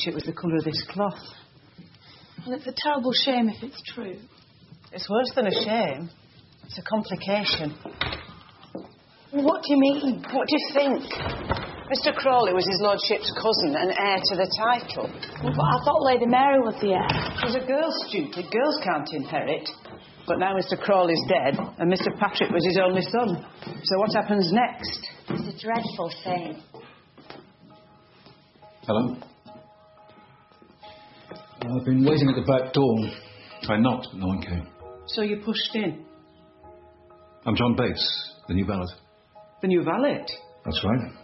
it was the colour of this cloth. Well, it's a terrible shame if it's true. It's worse than a shame. It's a complication. What do you mean? What do you think? Mr. Crawley was his lordship's cousin and heir to the title. Well, but I thought Lady Mary was the heir. She's a girl, stupid. Girls can't inherit. But now Mr. Crawley's dead and Mr. Patrick was his only son. So what happens next? It's a dreadful thing. Hello? I've been waiting at the back door. I knocked, but no one came. So you pushed in? I'm John Bates, the new valet. The new valet? That's right.